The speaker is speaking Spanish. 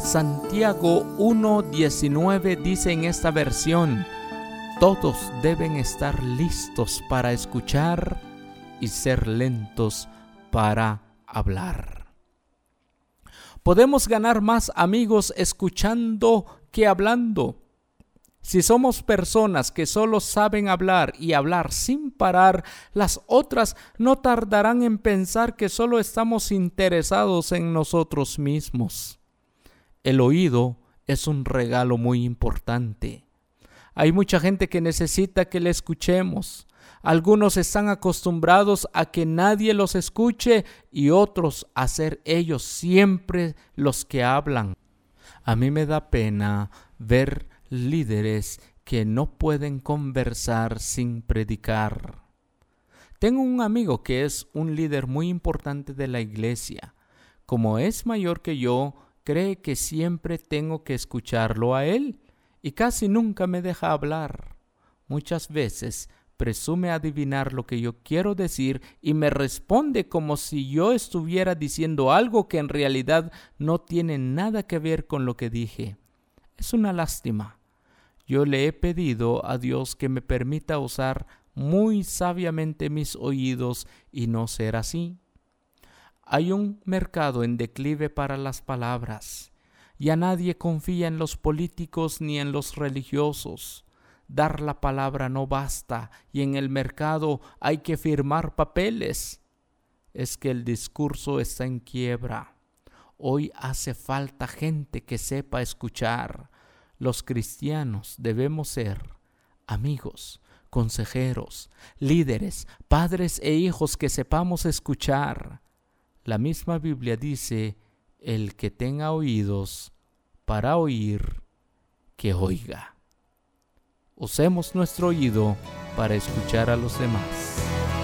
Santiago 1:19 dice en esta versión: todos deben estar listos para escuchar y ser lentos para hablar. Podemos ganar más amigos escuchando que hablando. Si somos personas que solo saben hablar y hablar sin parar, las otras no tardarán en pensar que solo estamos interesados en nosotros mismos. El oído es un regalo muy importante. Hay mucha gente que necesita que le escuchemos. Algunos están acostumbrados a que nadie los escuche y otros a ser ellos siempre los que hablan. A mí me da pena ver líderes que no pueden conversar sin predicar. Tengo un amigo que es un líder muy importante de la iglesia. Como es mayor que yo, cree que siempre tengo que escucharlo a él y casi nunca me deja hablar. Muchas veces presume adivinar lo que yo quiero decir y me responde como si yo estuviera diciendo algo que en realidad no tiene nada que ver con lo que dije. Es una lástima. Yo le he pedido a Dios que me permita usar muy sabiamente mis oídos y no ser así. Hay un mercado en declive para las palabras. Ya nadie confía en los políticos ni en los religiosos. Dar la palabra no basta y en el mercado hay que firmar papeles. Es que el discurso está en quiebra. Hoy hace falta gente que sepa escuchar. Los cristianos debemos ser amigos, consejeros, líderes, padres e hijos que sepamos escuchar. La misma Biblia dice: el que tenga oídos para oír, que oiga. Usemos nuestro oído para escuchar a los demás.